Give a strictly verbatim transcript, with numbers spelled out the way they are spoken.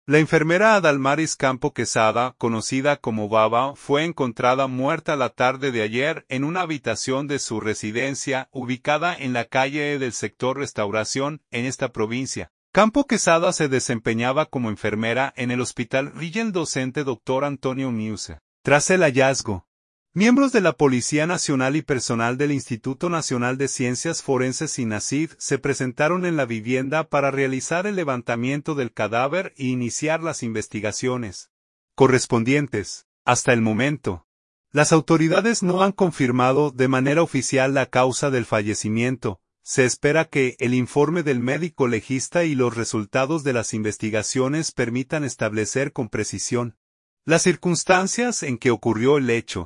La enfermera Adalmaris Campo Quesada, conocida como Baba, fue encontrada muerta la tarde de ayer en una habitación de su residencia, ubicada en la calle del sector Restauración, en esta provincia. Campo Quesada se desempeñaba como enfermera en el hospital Regional docente doctor Antonio Miuse. Tras el hallazgo, miembros de la Policía Nacional y personal del Instituto Nacional de Ciencias Forenses INACID se presentaron en la vivienda para realizar el levantamiento del cadáver e iniciar las investigaciones correspondientes. Hasta el momento, las autoridades no han confirmado de manera oficial la causa del fallecimiento. Se espera que el informe del médico legista y los resultados de las investigaciones permitan establecer con precisión las circunstancias en que ocurrió el hecho.